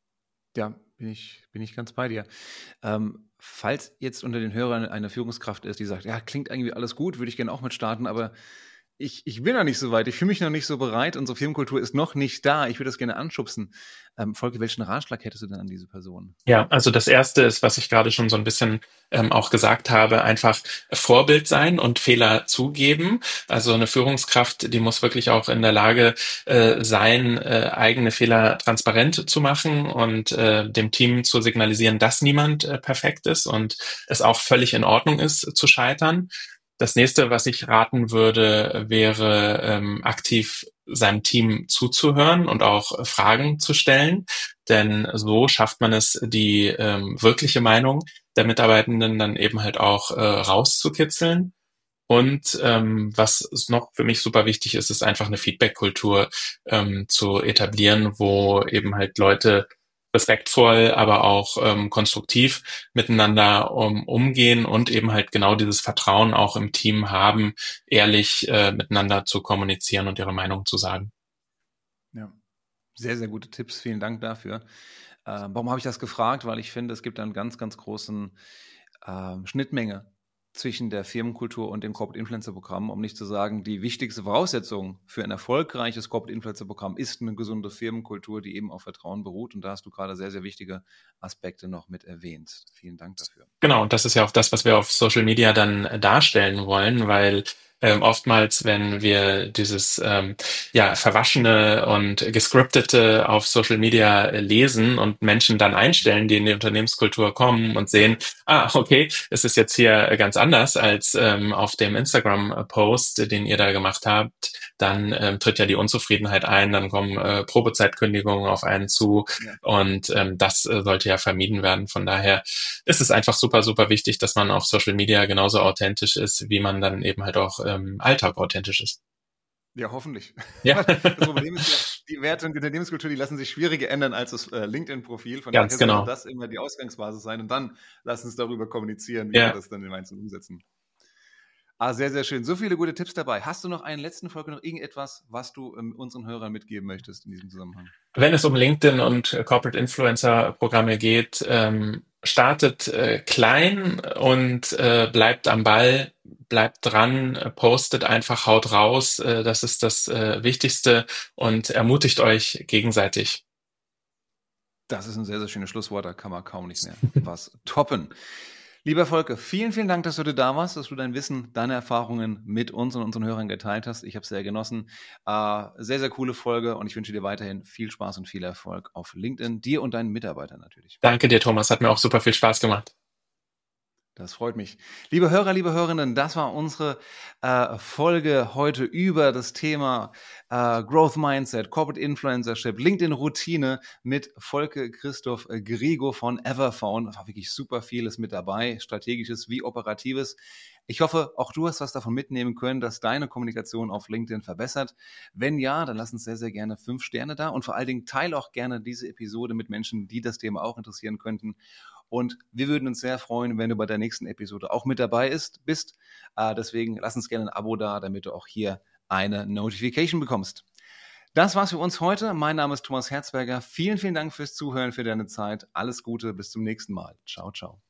Ja, bin ich, bin ich ganz bei dir. Ähm, falls jetzt unter den Hörern eine Führungskraft ist, die sagt, ja, klingt irgendwie alles gut, würde ich gerne auch mit starten, aber ich, ich bin noch nicht so weit, ich fühle mich noch nicht so bereit, unsere Firmenkultur ist noch nicht da, ich würde das gerne anschubsen. Ähm, Volker, welchen Ratschlag hättest du denn an diese Person? Ja, also das Erste ist, was ich gerade schon so ein bisschen ähm, auch gesagt habe, einfach Vorbild sein und Fehler zugeben. Also eine Führungskraft, die muss wirklich auch in der Lage äh, sein, äh, eigene Fehler transparent zu machen und äh, dem Team zu signalisieren, dass niemand äh, perfekt ist und es auch völlig in Ordnung ist zu scheitern. Das nächste, was ich raten würde, wäre ähm, aktiv seinem Team zuzuhören und auch Fragen zu stellen. Denn so schafft man es, die ähm, wirkliche Meinung der Mitarbeitenden dann eben halt auch äh, rauszukitzeln. Und ähm, was noch für mich super wichtig ist, ist einfach eine Feedback-Kultur ähm, zu etablieren, wo eben halt Leute respektvoll, aber auch ähm, konstruktiv miteinander um, umgehen und eben halt genau dieses Vertrauen auch im Team haben, ehrlich äh, miteinander zu kommunizieren und ihre Meinung zu sagen. Ja, sehr, sehr gute Tipps, vielen Dank dafür. Ähm, warum habe ich das gefragt? Weil ich finde, es gibt einen ganz, ganz großen ähm, Schnittmenge zwischen der Firmenkultur und dem Corporate Influencer Programm, um nicht zu sagen, die wichtigste Voraussetzung für ein erfolgreiches Corporate Influencer Programm ist eine gesunde Firmenkultur, die eben auf Vertrauen beruht. Und da hast du gerade sehr, sehr wichtige Aspekte noch mit erwähnt. Vielen Dank dafür. Genau, und das ist ja auch das, was wir auf Social Media dann äh, darstellen wollen, weil ähm, oftmals, wenn wir dieses ähm, ja verwaschene und gescriptete auf Social Media äh, lesen und Menschen dann einstellen, die in die Unternehmenskultur kommen und sehen, ah, okay, es ist jetzt hier ganz anders als ähm, auf dem Instagram-Post, den ihr da gemacht habt, dann ähm, tritt ja die Unzufriedenheit ein, dann kommen äh, Probezeitkündigungen auf einen zu Ja. und ähm, das äh, sollte ja vermieden werden. Von daher ist es einfach super, super wichtig, dass man auf Social Media genauso authentisch ist, wie man dann eben halt auch im Alltag authentisch ist. Ja, hoffentlich. Ja, Das Problem ist ja, die Werte und die Unternehmenskultur, die lassen sich schwieriger ändern als das äh, LinkedIn-Profil. Von ganz daher sollte genau. das immer die Ausgangsbasis sein. Und dann lass uns darüber kommunizieren, wie wir Ja. das dann im Einzelnen umsetzen. Ah, sehr, sehr schön. So viele gute Tipps dabei. Hast du noch einen letzten Folge, noch irgendetwas, was du ähm, unseren Hörern mitgeben möchtest in diesem Zusammenhang? Wenn es um LinkedIn und äh, Corporate Influencer Programme geht, ähm, startet äh, klein und äh, bleibt am Ball, bleibt dran, äh, postet einfach, haut raus. Äh, das ist das äh, Wichtigste und ermutigt euch gegenseitig. Das ist ein sehr, sehr schönes Schlusswort. Da kann man kaum nicht mehr was toppen. Lieber Volker, vielen, vielen Dank, dass du da warst, dass du dein Wissen, deine Erfahrungen mit uns und unseren Hörern geteilt hast. Ich habe es sehr genossen. Äh, sehr, sehr coole Folge und ich wünsche dir weiterhin viel Spaß und viel Erfolg auf LinkedIn, dir und deinen Mitarbeitern natürlich. Danke dir, Thomas. Hat mir auch super viel Spaß gemacht. Das freut mich. Liebe Hörer, liebe Hörerinnen, das war unsere äh, Folge heute über das Thema äh, Growth Mindset, Corporate Influencership, LinkedIn-Routine mit Volker Christoph Grigo von Everphone. Da war wirklich super vieles mit dabei, strategisches wie operatives. Ich hoffe, auch du hast was davon mitnehmen können, dass deine Kommunikation auf LinkedIn verbessert. Wenn ja, dann lass uns sehr, sehr gerne fünf Sterne da und vor allen Dingen teile auch gerne diese Episode mit Menschen, die das Thema auch interessieren könnten. Und wir würden uns sehr freuen, wenn du bei der nächsten Episode auch mit dabei ist, bist. Äh, deswegen lass uns gerne ein Abo da, damit du auch hier eine Notification bekommst. Das war's für uns heute. Mein Name ist Thomas Herzberger. Vielen, vielen Dank fürs Zuhören, für deine Zeit. Alles Gute, bis zum nächsten Mal. Ciao, ciao.